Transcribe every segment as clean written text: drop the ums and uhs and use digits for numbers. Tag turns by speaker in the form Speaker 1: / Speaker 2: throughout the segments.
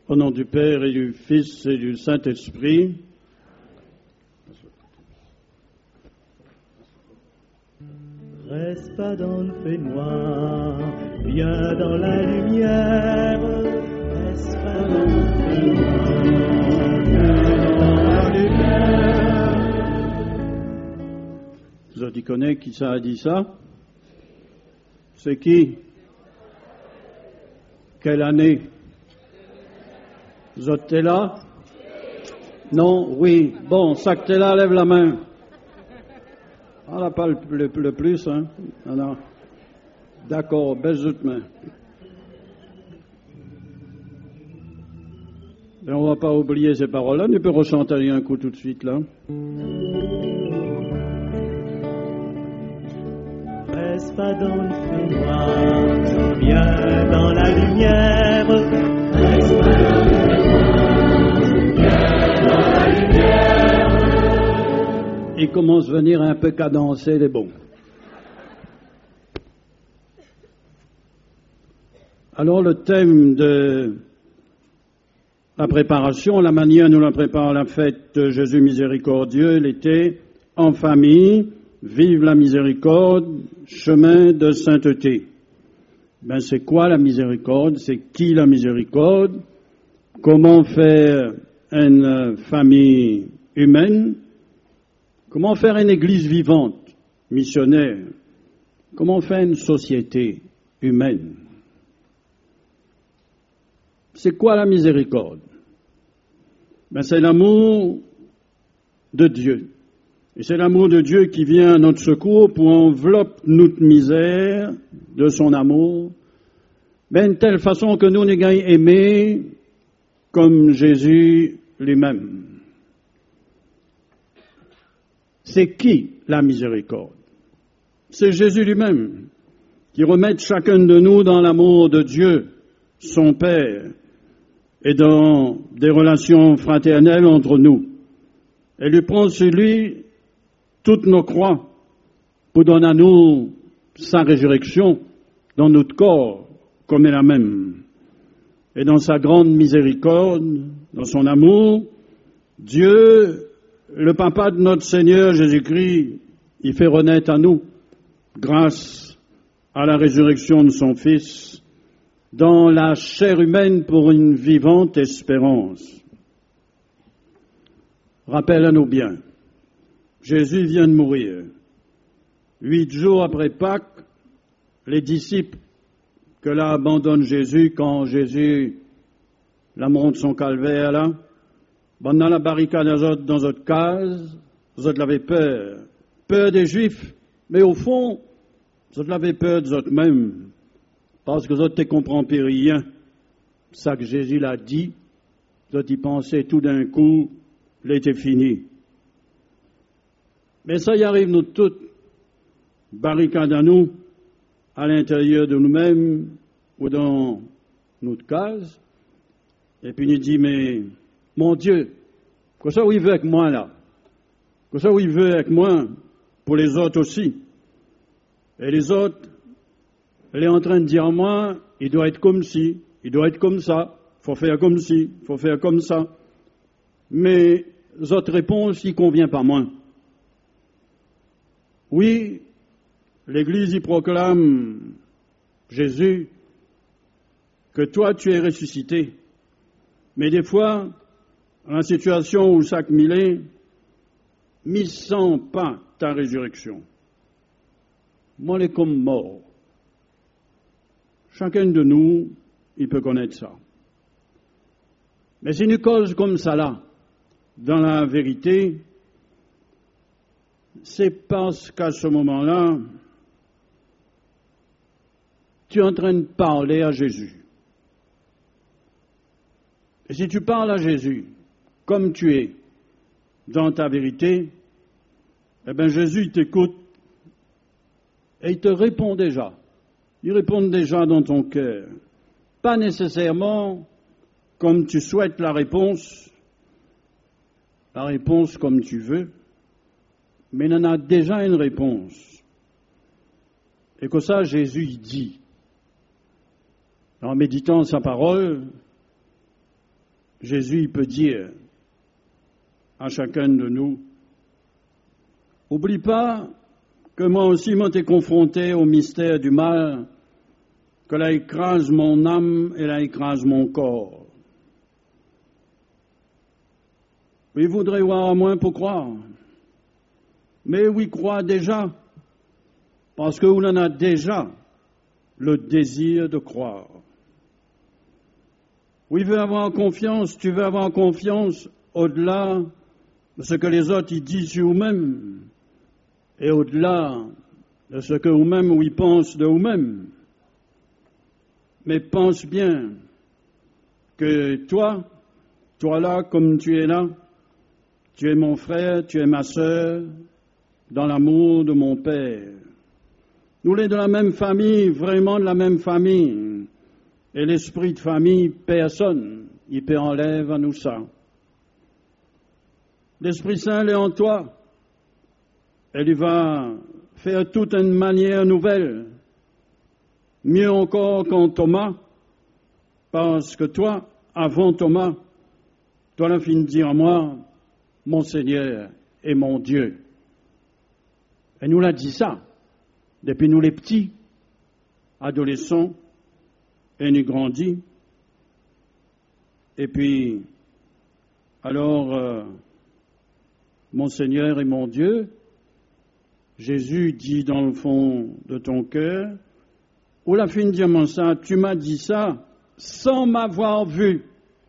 Speaker 1: Au nom du Père et du Fils et du Saint-Esprit.
Speaker 2: Reste pas dans le fait noir, viens dans la lumière. Reste pas dans le fait noir, viens dans la lumière.
Speaker 1: Vous avez connaissez qui ça a dit ça? C'est qui? Quelle année? Vous êtes là? Non? Oui. Bon, ça que t'es là, lève la main. On n'a pas le plus, hein? Non. D'accord, baisse votre main. Et on ne va pas oublier ces paroles-là. Tu peux rechanter un coup tout de suite, là.
Speaker 2: Reste pas dans le fait noir, viens dans la lumière. Reste pas dans le fait noir, viens dans la lumière.
Speaker 1: Il commence à venir un peu cadencé les bons. Alors le thème de la préparation, la manière dont nous la prépare la fête de Jésus miséricordieux, il était en famille, vive la miséricorde, chemin de sainteté. Ben c'est quoi la miséricorde? C'est qui la miséricorde? Comment faire une famille humaine? Comment faire une église vivante, missionnaire? Comment faire une société humaine? C'est quoi la miséricorde? Ben c'est l'amour de Dieu. Et c'est l'amour de Dieu qui vient à notre secours pour envelopper notre misère de son amour, de telle façon que nous n'ayons aimé comme Jésus lui-même. C'est qui la miséricorde? C'est Jésus lui-même qui remet chacun de nous dans l'amour de Dieu, son Père, et dans des relations fraternelles entre nous. Et lui prend sur lui toutes nos croix pour donner à nous sa résurrection dans notre corps comme est la même. Et dans sa grande miséricorde, dans son amour, Dieu, le Papa de notre Seigneur Jésus-Christ, il fait renaître à nous, grâce à la résurrection de son Fils, dans la chair humaine pour une vivante espérance. Rappelle-nous bien, Jésus vient de mourir. 8 jours après Pâques, les disciples que là abandonnent Jésus quand Jésus la monte son calvaire là, dans la barricade dans votre case, vous avez peur. Peur des Juifs, mais au fond, vous avez peur de vous même, parce que vous ne comprenez rien. Ça que Jésus l'a dit, vous y pensez tout d'un coup, l'été fini. Mais ça y arrive nous toutes, barricade à nous, à l'intérieur de nous-mêmes ou dans notre case, et puis nous dit, mais mon Dieu, que ça où il veut avec moi là? Que ça où il veut avec moi pour les autres aussi? Et les autres, elle est en train de dire à moi, il doit être comme ci, il doit être comme ça, il faut faire comme ci, il faut faire comme ça. Mais les autres réponses, il ne convient pas moins. Oui, l'Église y proclame, Jésus, que toi tu es ressuscité. Mais des fois, dans la situation où chaque millet, ne sent pas ta résurrection. Moi, elle est comme mort. Chacun de nous, il peut connaître ça. Mais c'est une cause comme ça là, dans la vérité, c'est parce qu'à ce moment-là, tu es en train de parler à Jésus. Et si tu parles à Jésus, comme tu es, dans ta vérité, eh bien Jésus t'écoute et il te répond déjà. Il répond déjà dans ton cœur. Pas nécessairement comme tu souhaites la réponse comme tu veux, mais il en a déjà une réponse. Et que ça, Jésus il dit, en méditant sa parole, Jésus peut dire à chacun de nous, oublie pas que moi aussi, moi, t'ai confronté au mystère du mal, que là écrase mon âme et là écrase mon corps. Il voudrait voir à moins pour croire. Mais oui, croit déjà, parce qu'on en a déjà le désir de croire. Oui, veut avoir confiance, tu veux avoir confiance au-delà de ce que les autres y disent sur eux-mêmes et au-delà de ce que eux-mêmes ou ils pensent de eux-mêmes. Mais pense bien que toi là, comme tu es là, tu es mon frère, tu es ma sœur, dans l'amour de mon Père. Nous sommes de la même famille, vraiment de la même famille. Et l'esprit de famille, personne, il peut enlève à nous ça. L'Esprit Saint est en toi. Et il va faire toute une manière nouvelle. Mieux encore qu'en Thomas, parce que toi, avant Thomas, toi l'as fini de dire à moi, mon Seigneur et mon Dieu. Et nous l'a dit ça, depuis nous les petits, adolescents, et nous grandis. Et puis, alors, mon Seigneur et mon Dieu, Jésus dit dans le fond de ton cœur, où la fin de dire ça, tu m'as dit ça sans m'avoir vu.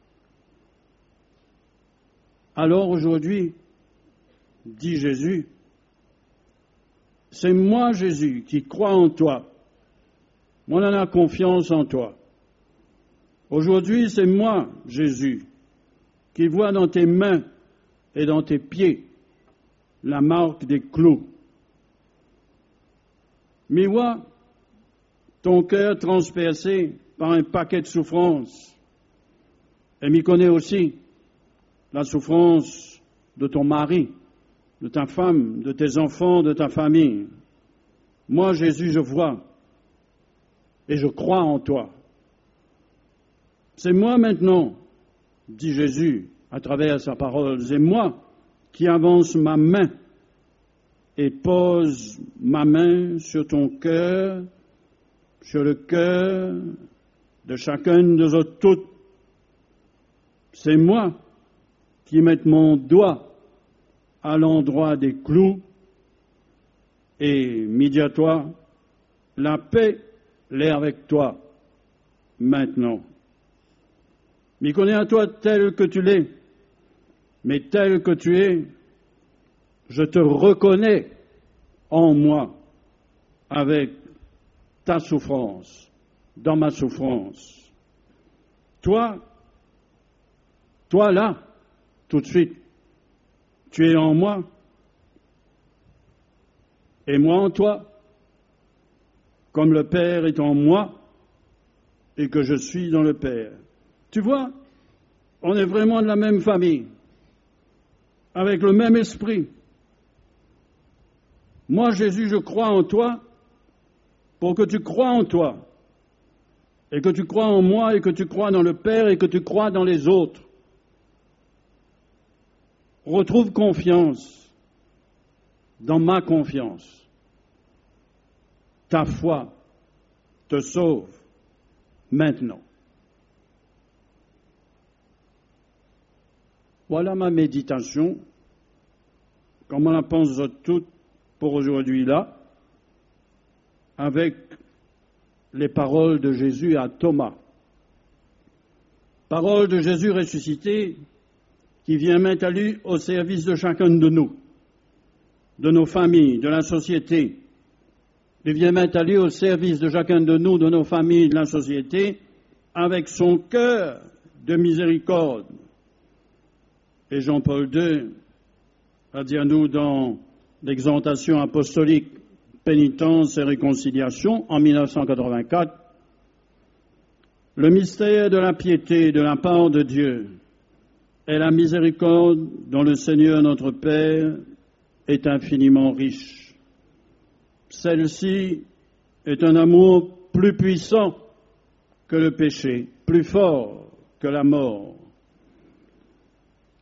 Speaker 1: Alors aujourd'hui, dit Jésus, c'est moi Jésus qui crois en toi. Moi, on a confiance en toi. Aujourd'hui, c'est moi, Jésus, qui vois dans tes mains et dans tes pieds la marque des clous. Mais vois ton cœur transpercé par un paquet de souffrances. Et m'y connais aussi la souffrance de ton mari, de ta femme, de tes enfants, de ta famille. Moi, Jésus, je vois et je crois en toi. C'est moi maintenant, dit Jésus à travers sa parole, c'est moi qui avance ma main et pose ma main sur ton cœur, sur le cœur de chacun de nous toutes. C'est moi qui mets mon doigt à l'endroit des clous et mis à toi, la paix l'est avec toi maintenant. Mais connais à toi tel que tu l'es, mais tel que tu es, je te reconnais en moi avec ta souffrance, dans ma souffrance. Toi là, tout de suite, tu es en moi et moi en toi, comme le Père est en moi et que je suis dans le Père. Tu vois, on est vraiment de la même famille, avec le même esprit. Moi, Jésus, je crois en toi pour que tu crois en toi, et que tu crois en moi, et que tu crois dans le Père, et que tu crois dans les autres. Retrouve confiance dans ma confiance. Ta foi te sauve maintenant. Voilà ma méditation, comme on la pense toute pour aujourd'hui là, avec les paroles de Jésus à Thomas. Paroles de Jésus ressuscité qui vient maintenant au service de chacun de nous, de nos familles, de la société. Il vient maintenant au service de chacun de nous, de nos familles, de la société, avec son cœur de miséricorde. Et Jean-Paul II a dit à nous dans l'exhortation apostolique Pénitence et réconciliation en 1984, le mystère de la piété de la part de Dieu et la miséricorde dont le Seigneur notre Père est infiniment riche. Celle-ci est un amour plus puissant que le péché, plus fort que la mort.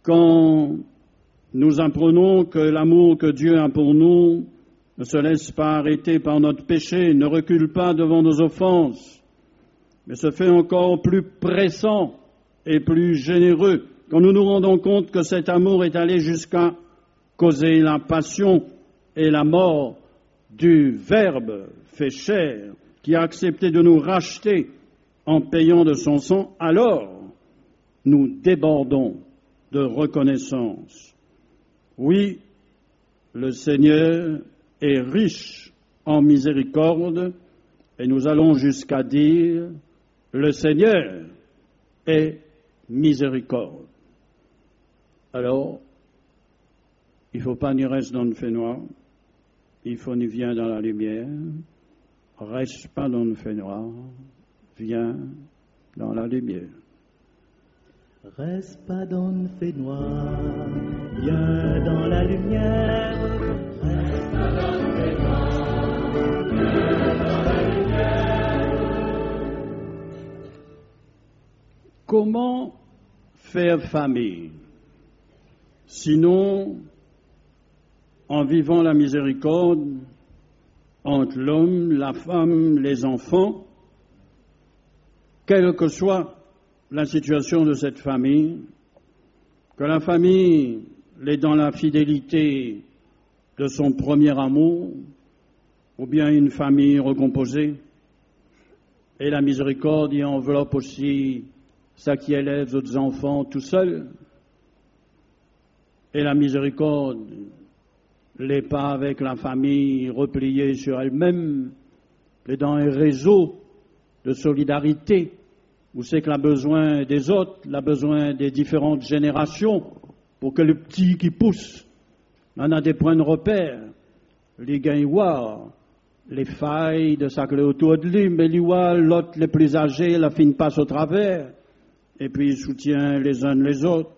Speaker 1: quand nous apprenons que l'amour que Dieu a pour nous ne se laisse pas arrêter par notre péché, ne recule pas devant nos offenses, mais se fait encore plus pressant et plus généreux, quand nous nous rendons compte que cet amour est allé jusqu'à causer la passion et la mort du Verbe fait chair, qui a accepté de nous racheter en payant de son sang, alors nous débordons de reconnaissance. Oui, le Seigneur est riche en miséricorde, et nous allons jusqu'à dire, le Seigneur est miséricorde. Alors, il ne faut pas ni reste dans le fait noir, il faut ni viens dans la lumière, reste pas dans le fait noir, viens dans la lumière.
Speaker 2: Reste pas dans le fait noir, viens dans la lumière. Reste pas dans le fait noir, viens dans la lumière.
Speaker 1: Comment faire famille, sinon en vivant la miséricorde entre l'homme, la femme, les enfants, quelle que soit la situation de cette famille, que la famille est dans la fidélité de son premier amour, ou bien une famille recomposée, et la miséricorde y enveloppe aussi ça qui élève les autres enfants tout seuls, et la miséricorde n'est pas avec la famille repliée sur elle-même, mais dans un réseau de solidarité, où c'est qu'elle a besoin des autres, elle a besoin des différentes générations, pour que le petit qui pousse en a des points de repère, les gagne voir les failles de ça que autour de lui, mais lui voit l'autre les plus âgés, la fine passe au travers, et puis il soutient les uns les autres.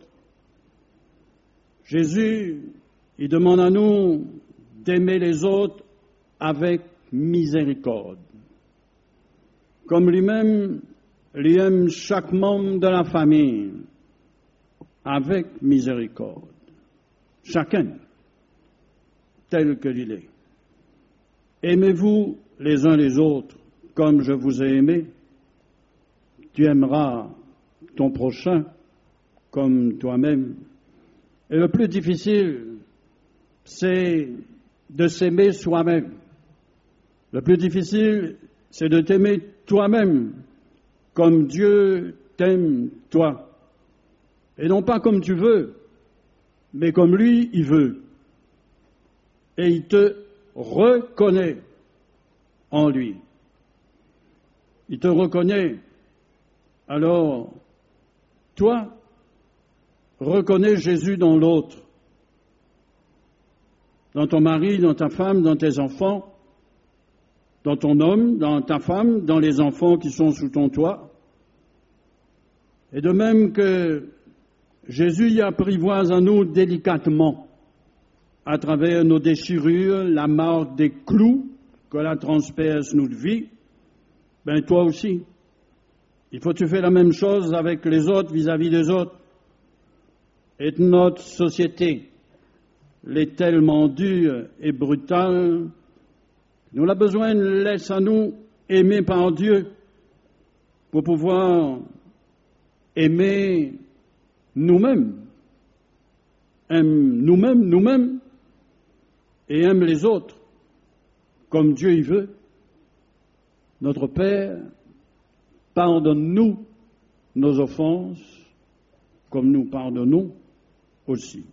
Speaker 1: Jésus, il demande à nous d'aimer les autres avec miséricorde. Comme lui-même, il aime chaque membre de la famille avec miséricorde. Chacun, tel que il est. Aimez-vous les uns les autres comme je vous ai aimé. Tu aimeras ton prochain comme toi-même. Et le plus difficile, c'est de s'aimer soi-même. Le plus difficile, c'est de t'aimer toi-même, comme Dieu t'aime toi. Et non pas comme tu veux, mais comme lui, il veut. Et il te reconnaît en lui. Il te reconnaît. Alors, toi, reconnais Jésus dans l'autre, dans ton mari, dans ta femme, dans tes enfants, dans ton homme, dans ta femme, dans les enfants qui sont sous ton toit. Et de même que Jésus y apprivoise à nous délicatement, à travers nos déchirures, la marque des clous que la transperce notre vie, ben toi aussi, il faut que tu fasses la même chose avec les autres, vis-à-vis des autres. Et notre société l'est tellement dure et brutale, nous avons besoin de laisse à nous aimer par Dieu pour pouvoir aimer nous-mêmes. Aime nous-mêmes et aime les autres comme Dieu y veut. Notre Père, pardonne-nous nos offenses comme nous pardonnons aussi.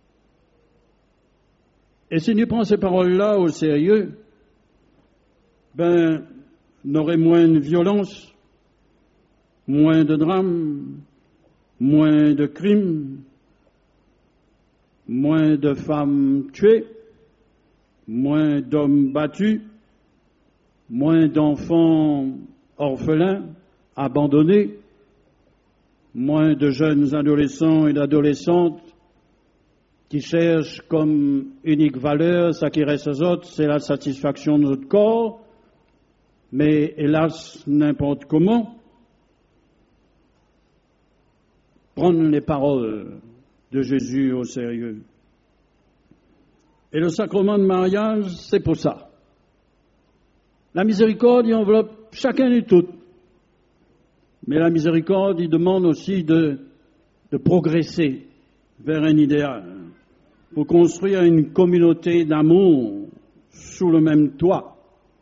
Speaker 1: Et si nous prenons ces paroles-là au sérieux, ben, on aurait moins de violence, moins de drames, moins de crimes, moins de femmes tuées, moins d'hommes battus, moins d'enfants orphelins, abandonnés, moins de jeunes adolescents et d'adolescentes qui cherchent comme unique valeur, ça qui reste aux autres, c'est la satisfaction de notre corps, mais hélas, n'importe comment. Prendre les paroles de Jésus au sérieux. Et le sacrement de mariage, c'est pour ça. La miséricorde, il enveloppe chacun et toutes. Mais la miséricorde, il demande aussi de progresser vers un idéal, pour construire une communauté d'amour sous le même toit,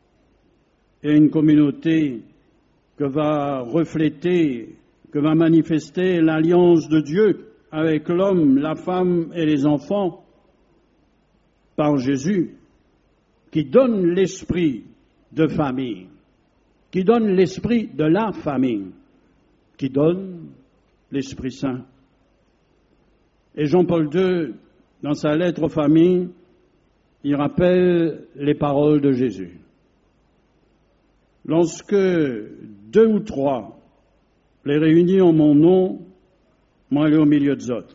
Speaker 1: et une communauté que va refléter, que va manifester l'alliance de Dieu avec l'homme, la femme et les enfants par Jésus, qui donne l'esprit de famille, qui donne l'esprit de la famille, qui donne l'Esprit Saint. Et Jean-Paul II, dans sa lettre aux familles, il rappelle les paroles de Jésus. Lorsque 2 ou 3 les réunis en mon nom, moi, elle est au milieu des autres.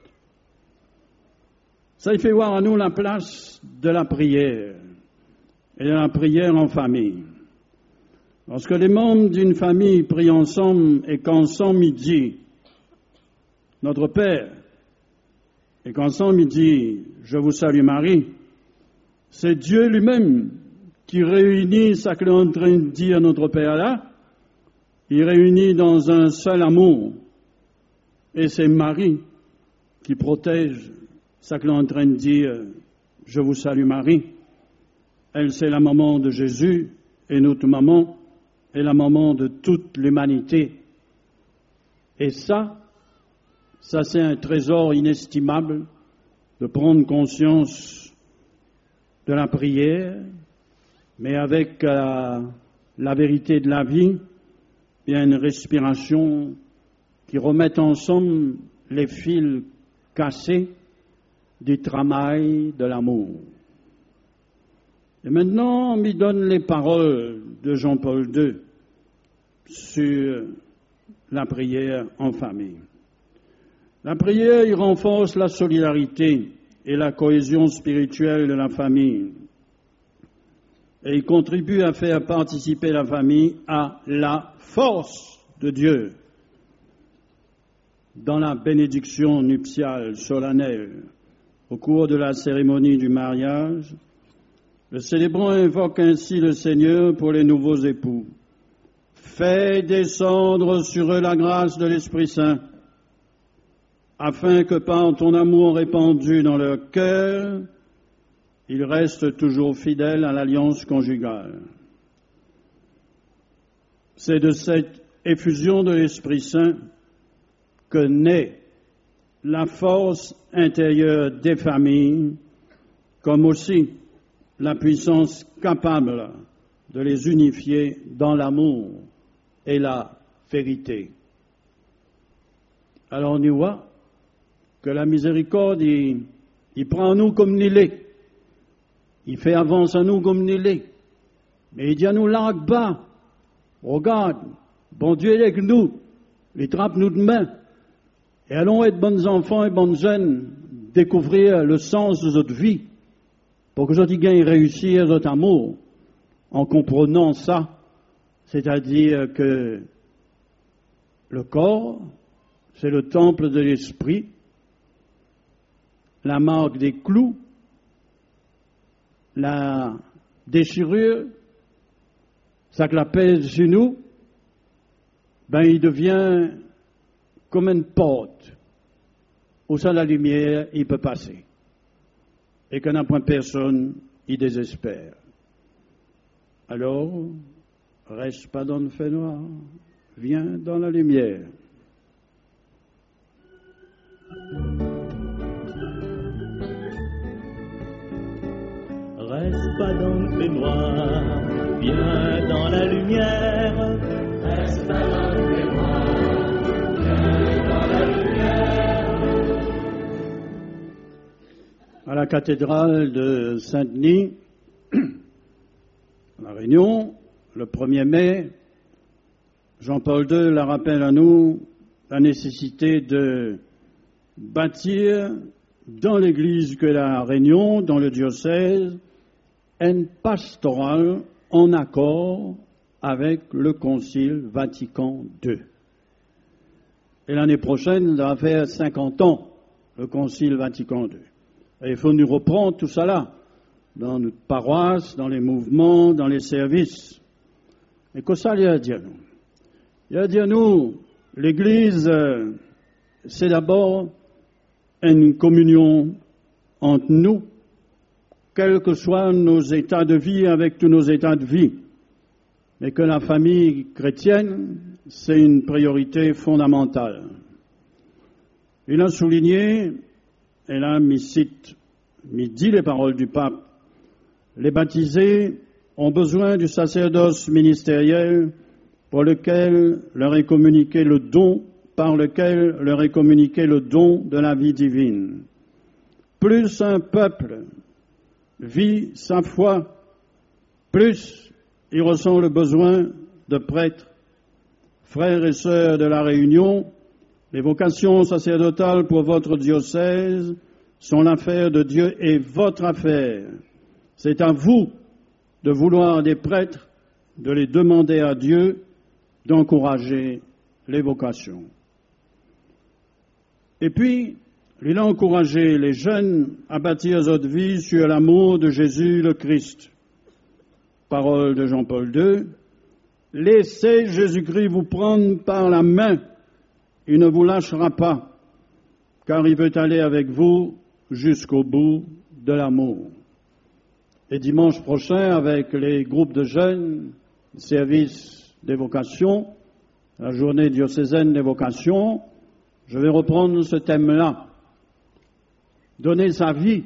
Speaker 1: Ça, il fait voir à nous la place de la prière, et de la prière en famille. Lorsque les membres d'une famille prient ensemble et qu'ensemble ils disent « Notre Père », et qu'ensemble ils disent « Je vous salue Marie », c'est Dieu lui-même qui réunit ça qu'il est en train de dire notre Père là, il réunit dans un seul amour. Et c'est Marie qui protège ça qu'il est en train de dire « Je vous salue Marie ». Elle, c'est la maman de Jésus, et notre maman est la maman de toute l'humanité. Et ça c'est un trésor inestimable de prendre conscience de la prière, mais avec la vérité de la vie, il y a une respiration qui remet ensemble les fils cassés du travail de l'amour. Et maintenant, on m'y donne les paroles de Jean-Paul II sur la prière en famille. La prière, il renforce la solidarité et la cohésion spirituelle de la famille. Et il contribue à faire participer la famille à la force de Dieu dans la bénédiction nuptiale solennelle. Au cours de la cérémonie du mariage, le célébrant invoque ainsi le Seigneur pour les nouveaux époux. Fais descendre sur eux la grâce de l'Esprit Saint, afin que par ton amour répandu dans leur cœur, ils restent toujours fidèles à l'alliance conjugale. C'est de cette effusion de l'Esprit Saint que naît la force intérieure des familles, comme aussi la puissance capable de les unifier dans l'amour et la vérité. Alors on y voit que la miséricorde, il prend nous comme nous l'est. Il fait avance à nous comme nous l'est. Mais il dit à nous là bas, regarde, bon Dieu est avec nous, il trappe nous de main. Et allons être bons enfants et bonnes jeunes, découvrir le sens de notre vie, pour que nous gagnent réussir notre amour, en comprenant ça, c'est-à-dire que le corps, c'est le temple de l'esprit, la marque des clous, la déchirure, ça que la pèse sur nous, ben il devient comme une porte où ça la lumière, il peut passer. Et qu'on n'a point personne, il désespère. Alors, reste pas dans le fait noir, viens dans la lumière.
Speaker 2: Reste pas dans le fait noir, viens dans la lumière. Reste pas dans le fait noir, viens dans la lumière.
Speaker 1: À la cathédrale de Saint-Denis, à La Réunion, le 1er mai, Jean-Paul II la rappelle à nous la nécessité de bâtir dans l'église que La Réunion, dans le diocèse, une pastorale en accord avec le Concile Vatican II. Et l'année prochaine, ça va faire 50 ans le Concile Vatican II. Et il faut nous reprendre tout cela dans notre paroisse, dans les mouvements, dans les services. Et que ça, il y a à dire nous. Il y a à dire nous, l'Église, c'est d'abord une communion entre nous, quels que soient nos états de vie avec tous nos états de vie. Mais que la famille chrétienne, c'est une priorité fondamentale. Il a souligné, et là, il dit les paroles du pape, les baptisés ont besoin du sacerdoce ministériel pour lequel leur est communiqué le don, par lequel leur est communiqué le don de la vie divine. Plus un peuple vit sa foi, plus il ressent le besoin de prêtres. Frères et sœurs de la Réunion, les vocations sacerdotales pour votre diocèse sont l'affaire de Dieu et votre affaire. C'est à vous de vouloir des prêtres, de les demander à Dieu, d'encourager les vocations. Et puis, il a encouragé les jeunes à bâtir votre vie sur l'amour de Jésus le Christ. Parole de Jean-Paul II. Laissez Jésus-Christ vous prendre par la main. Il ne vous lâchera pas, car il veut aller avec vous jusqu'au bout de l'amour. Et dimanche prochain, avec les groupes de jeunes, service des vocations, la journée diocésaine des vocations, je vais reprendre ce thème-là. Donner sa vie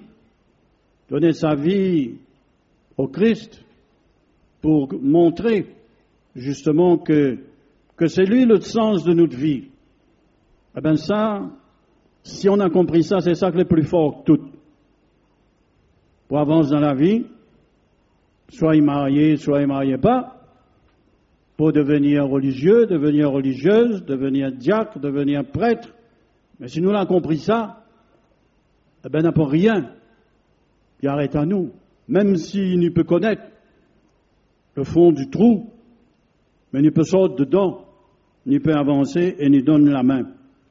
Speaker 1: au Christ pour montrer justement que c'est lui le sens de notre vie. Eh bien ça, si on a compris ça, c'est ça qui est le plus fort que tout. Pour avancer dans la vie, soit il marié, soit il marié pas, pour devenir religieux, devenir religieuse, devenir diacre, devenir prêtre. Mais si nous l'avons compris ça, eh bien, n'a pas rien qui arrête à nous. Même s'il ne peut connaître le fond du trou, mais il peut sortir dedans, il peut avancer et il donne la main.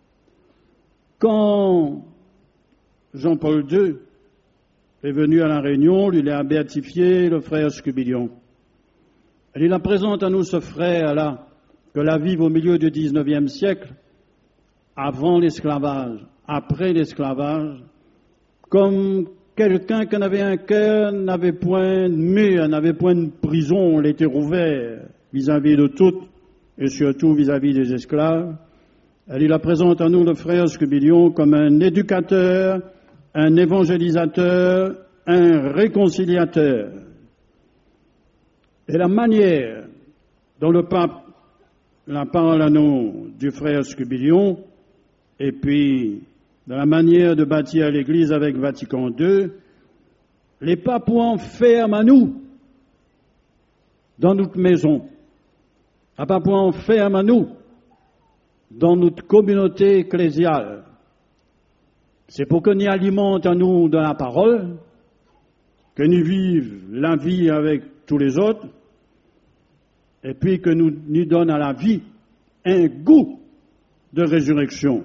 Speaker 1: Quand Jean-Paul II est venu à la Réunion, il a béatifié le frère Scubilion. Et il a présenté à nous ce frère-là, que la vie au milieu du XIXe siècle, avant l'esclavage, après l'esclavage, comme quelqu'un qui avait un cœur, n'avait point de mur, n'avait point de prison, il était rouvert vis-à-vis de tout, et surtout vis-à-vis des esclaves. Et il a présenté à nous le frère Scubilion comme un éducateur, un évangélisateur, un réconciliateur. Et la manière dont le pape la parole à nous du frère Scubilion, et puis de la manière de bâtir l'Église avec Vatican II, les papes enferment à nous dans notre maison. Les papes enferment à nous dans notre communauté ecclésiale. C'est pour que nous alimentent à nous de la parole, que nous vivions la vie avec tous les autres, et puis que nous donne à la vie un goût de résurrection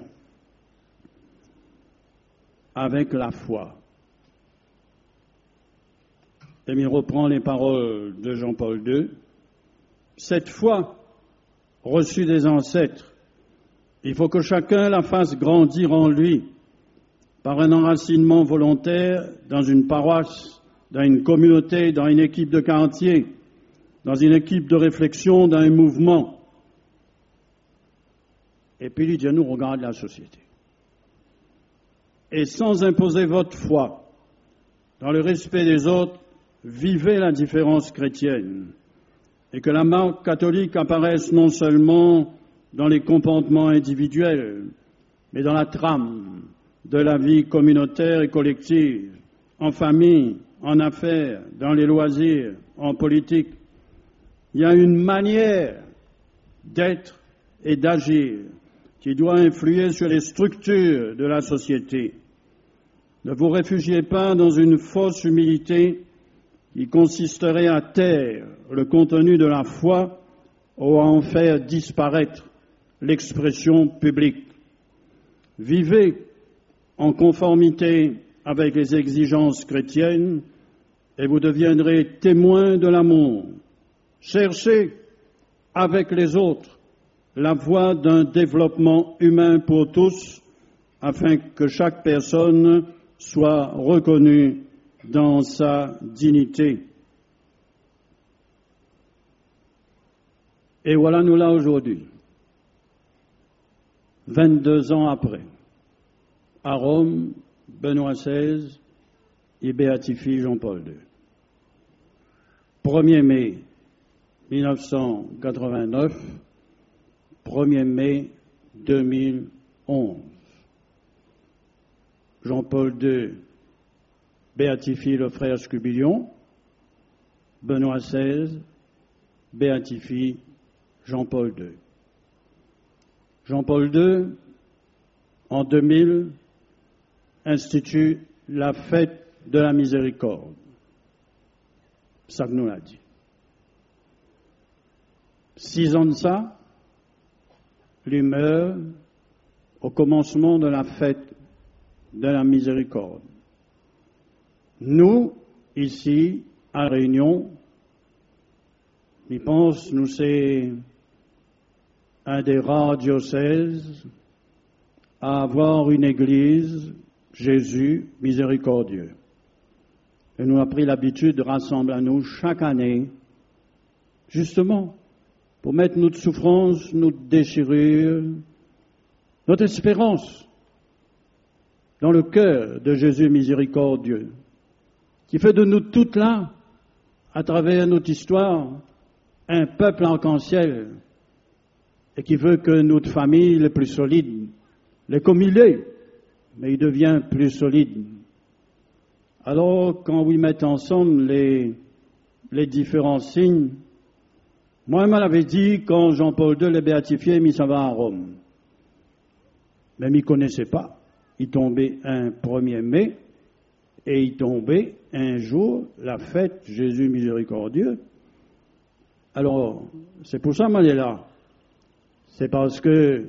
Speaker 1: avec la foi. Et il reprend les paroles de Jean-Paul II. Cette foi reçue des ancêtres, il faut que chacun la fasse grandir en lui par un enracinement volontaire dans une paroisse, dans une communauté, dans une équipe de quartier, dans une équipe de réflexion, dans un mouvement. Et puis Dieu nous regarde la société. Et sans imposer votre foi, dans le respect des autres, vivez la différence chrétienne. Et que la marque catholique apparaisse non seulement dans les comportements individuels, mais dans la trame de la vie communautaire et collective, en famille, en affaires, dans les loisirs, en politique. Il y a une manière d'être et d'agir qui doit influer sur les structures de la société. Ne vous réfugiez pas dans une fausse humilité qui consisterait à taire le contenu de la foi ou à en faire disparaître l'expression publique. Vivez en conformité avec les exigences chrétiennes et vous deviendrez témoins de l'amour. Cherchez avec les autres la voie d'un développement humain pour tous afin que chaque personne soit reconnue dans sa dignité. Et voilà nous là aujourd'hui, 22 ans après. À Rome, Benoît XVI y béatifie Jean-Paul II. 1er mai 1989, 1er mai 2011. Jean-Paul II béatifie le frère Scubilion, Benoît XVI béatifie Jean-Paul II. Jean-Paul II, en 2000, institue la fête de la miséricorde. Ça que nous l'a dit. 6 ans de ça, il meurt au commencement de la fête de la miséricorde. Nous, ici, à La Réunion, je pense, nous c'est un des rares diocèses à avoir une église Jésus miséricordieux. Et nous avons pris l'habitude de rassembler à nous chaque année, justement, pour mettre notre souffrance, notre déchirure, notre espérance dans le cœur de Jésus miséricordieux, qui fait de nous toutes là, à travers notre histoire, un peuple arc-en-ciel, et qui veut que notre famille les plus solides, les comme il est, mais il devient plus solide. Alors, quand vous mettez ensemble les différents signes, moi, je m'avais dit, quand Jean-Paul II l'a béatifié, il s'en va à Rome. Mais il ne connaissait pas. Il tombait un 1er mai, et il tombait un jour, la fête Jésus miséricordieux. Alors, c'est pour ça qu'il est là. C'est parce que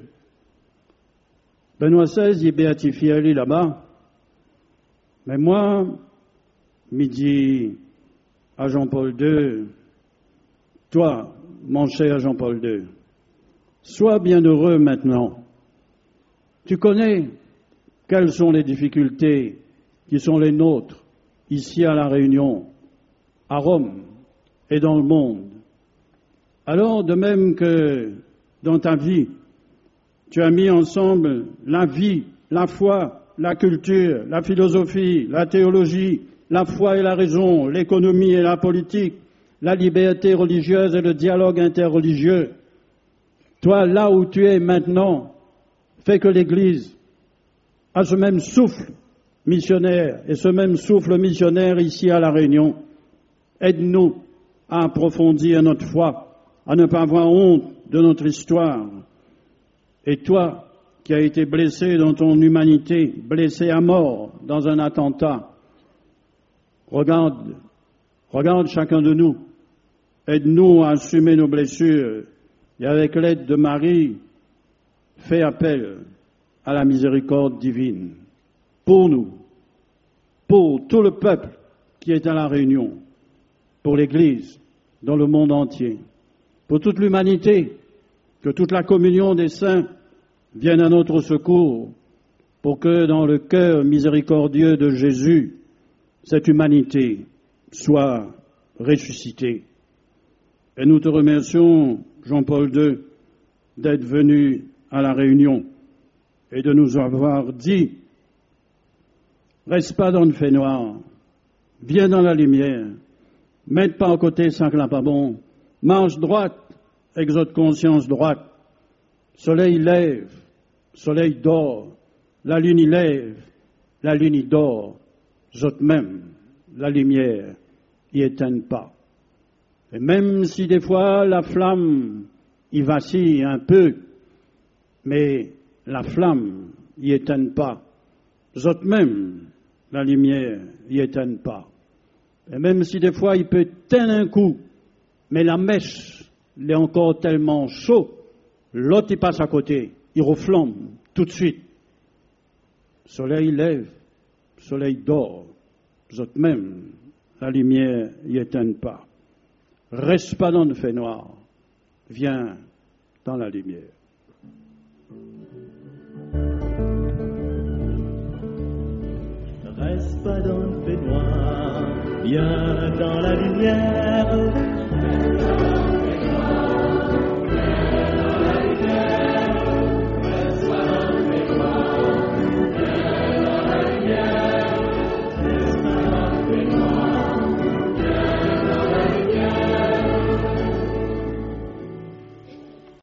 Speaker 1: Benoît XVI, il est béatifié lui là-bas. Mais moi, il dit à Jean-Paul II, toi, mon cher Jean-Paul II, sois bienheureux maintenant. Tu connais quelles sont les difficultés qui sont les nôtres, ici à La Réunion, à Rome et dans le monde. Alors, de même que dans ta vie, tu as mis ensemble la vie, la foi, la culture, la philosophie, la théologie, la foi et la raison, l'économie et la politique, la liberté religieuse et le dialogue interreligieux. Toi, là où tu es maintenant, fais que l'Église a ce même souffle missionnaire et ce même souffle missionnaire ici à La Réunion. Aide-nous à approfondir notre foi, à ne pas avoir honte de notre histoire. Et toi, qui as été blessé dans ton humanité, blessé à mort dans un attentat, regarde chacun de nous. Aide-nous à assumer nos blessures et avec l'aide de Marie, fais appel à la miséricorde divine pour nous, pour tout le peuple qui est à La Réunion, pour l'Église dans le monde entier, pour toute l'humanité, que toute la communion des saints vienne à notre secours, pour que dans le cœur miséricordieux de Jésus, cette humanité soit ressuscitée. Et nous te remercions, Jean-Paul II, d'être venu à La Réunion et de nous avoir dit, reste pas dans le fait noir, viens dans la lumière, mette pas à côté ça que là pas bon, marche droite, exode conscience droite, soleil lève, soleil dort, la lune y lève, la lune y dort, zot même, la lumière y éteint pas. Et même si des fois la flamme y vacille un peu, mais la flamme y éteint pas, zot même, la lumière y éteint pas. Et même si des fois il peut éteindre un coup, mais la mèche, il est encore tellement chaud, l'autre il passe à côté, il reflambe tout de suite. soleil lève, soleil dort, vous autres même, la lumière y éteint pas. Reste pas dans le fait noir, viens dans la lumière.
Speaker 2: Reste pas dans le fait noir, viens dans la lumière.